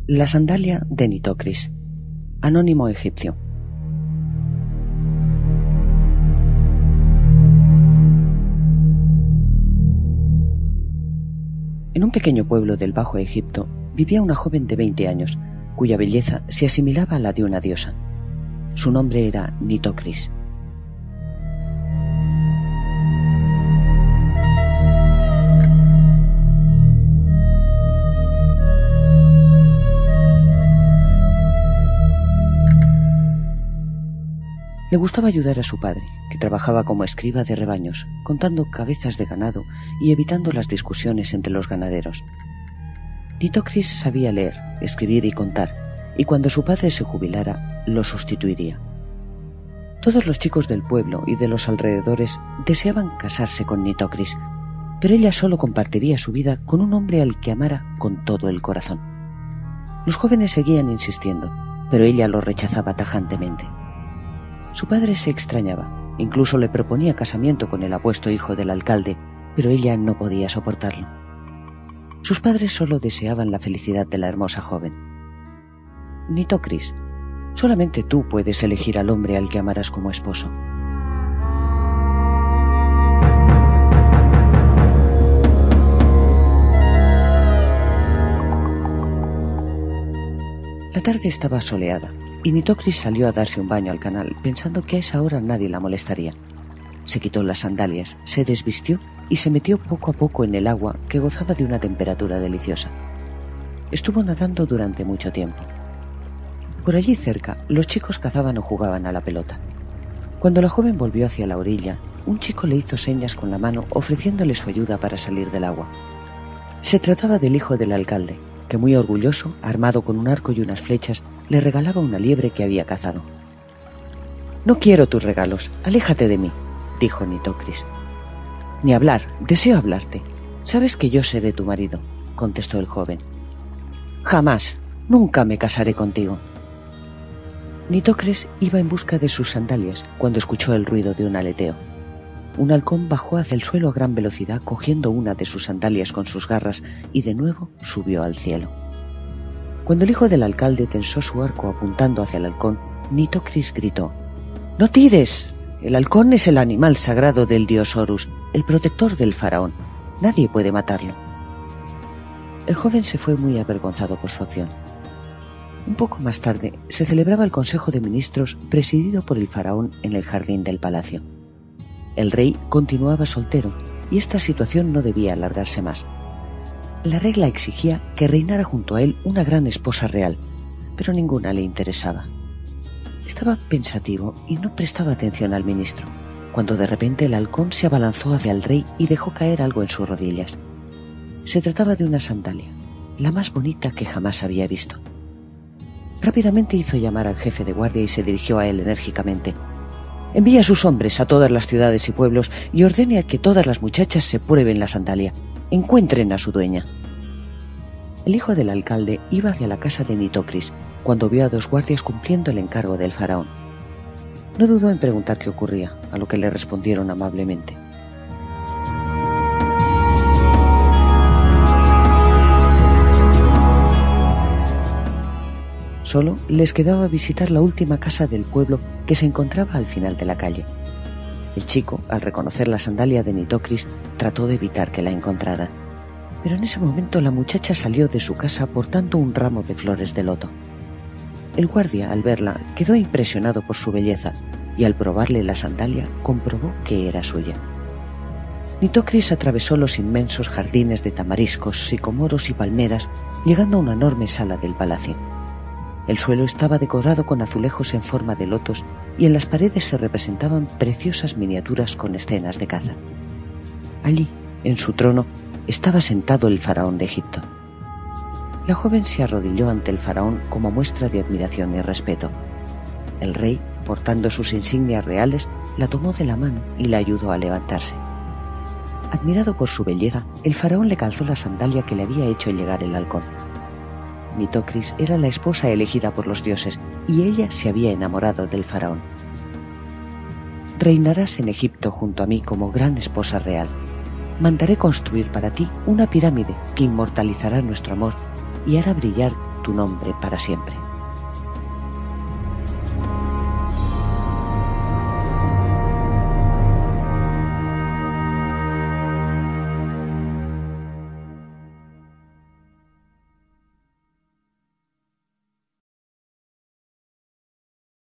La sandalia de Nitocris. Anónimo egipcio. En un pequeño pueblo del Bajo Egipto vivía una joven de 20 años, cuya belleza se asimilaba a la de una diosa. Su nombre era Nitocris. Le gustaba ayudar a su padre, que trabajaba como escriba de rebaños, contando cabezas de ganado y evitando las discusiones entre los ganaderos. Nitocris sabía leer, escribir y contar, y cuando su padre se jubilara, lo sustituiría. Todos los chicos del pueblo y de los alrededores deseaban casarse con Nitocris, pero ella solo compartiría su vida con un hombre al que amara con todo el corazón. Los jóvenes seguían insistiendo, pero ella lo rechazaba tajantemente. Su padre se extrañaba, incluso le proponía casamiento con el apuesto hijo del alcalde, pero ella no podía soportarlo. Sus padres solo deseaban la felicidad de la hermosa joven. Nitocris, solamente tú puedes elegir al hombre al que amarás como esposo. La tarde estaba soleada y Nitocris salió a darse un baño al canal, pensando que a esa hora nadie la molestaría. Se quitó las sandalias, se desvistió y se metió poco a poco en el agua, que gozaba de una temperatura deliciosa. Estuvo nadando durante mucho tiempo. Por allí cerca, los chicos cazaban o jugaban a la pelota. Cuando la joven volvió hacia la orilla, un chico le hizo señas con la mano ofreciéndole su ayuda para salir del agua. Se trataba del hijo del alcalde, que muy orgulloso, armado con un arco y unas flechas, le regalaba una liebre que había cazado. «No quiero tus regalos, aléjate de mí», dijo Nitocris. «Ni hablar, deseo hablarte. Sabes que yo seré tu marido», contestó el joven. «Jamás, nunca me casaré contigo». Nitocris iba en busca de sus sandalias cuando escuchó el ruido de un aleteo. Un halcón bajó hacia el suelo a gran velocidad cogiendo una de sus sandalias con sus garras y de nuevo subió al cielo. Cuando el hijo del alcalde tensó su arco apuntando hacia el halcón, Nitocris gritó: «¡No tires! El halcón es el animal sagrado del dios Horus, el protector del faraón. Nadie puede matarlo». El joven se fue muy avergonzado por su acción. Un poco más tarde se celebraba el Consejo de Ministros presidido por el faraón en el jardín del palacio. El rey continuaba soltero y esta situación no debía alargarse más. La regla exigía que reinara junto a él una gran esposa real, pero ninguna le interesaba. Estaba pensativo y no prestaba atención al ministro, cuando de repente el halcón se abalanzó hacia el rey y dejó caer algo en sus rodillas. Se trataba de una sandalia, la más bonita que jamás había visto. Rápidamente hizo llamar al jefe de guardia y se dirigió a él enérgicamente. «Envía a sus hombres a todas las ciudades y pueblos y ordene a que todas las muchachas se prueben la sandalia. Encuentren a su dueña». El hijo del alcalde iba hacia la casa de Nitocris cuando vio a dos guardias cumpliendo el encargo del faraón. No dudó en preguntar qué ocurría, a lo que le respondieron amablemente: Solo les quedaba visitar la última casa del pueblo que se encontraba al final de la calle. El chico, al reconocer la sandalia de Nitocris, trató de evitar que la encontraran. Pero en ese momento la muchacha salió de su casa portando un ramo de flores de loto. El guardia, al verla, quedó impresionado por su belleza y al probarle la sandalia comprobó que era suya. Nitocris atravesó los inmensos jardines de tamariscos, sicomoros y palmeras, llegando a una enorme sala del palacio. El suelo estaba decorado con azulejos en forma de lotos y en las paredes se representaban preciosas miniaturas con escenas de caza. Allí, en su trono, estaba sentado el faraón de Egipto. La joven se arrodilló ante el faraón como muestra de admiración y respeto. El rey, portando sus insignias reales, la tomó de la mano y la ayudó a levantarse. Admirado por su belleza, el faraón le calzó la sandalia que le había hecho llegar el halcón. Nitocris era la esposa elegida por los dioses y ella se había enamorado del faraón. «Reinarás en Egipto junto a mí como gran esposa real. Mandaré construir para ti una pirámide que inmortalizará nuestro amor y hará brillar tu nombre para siempre.